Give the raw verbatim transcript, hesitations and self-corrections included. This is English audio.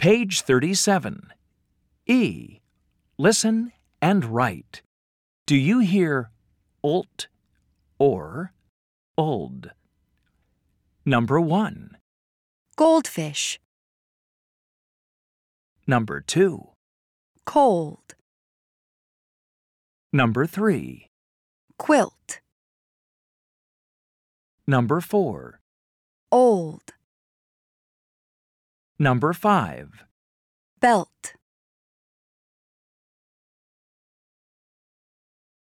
Page thirty-seven. E. Listen and write. Do you hear olt or old? Number one. Goldfish. Number two. Cold. Number three. Quilt. Number four. Old. Number five. Belt.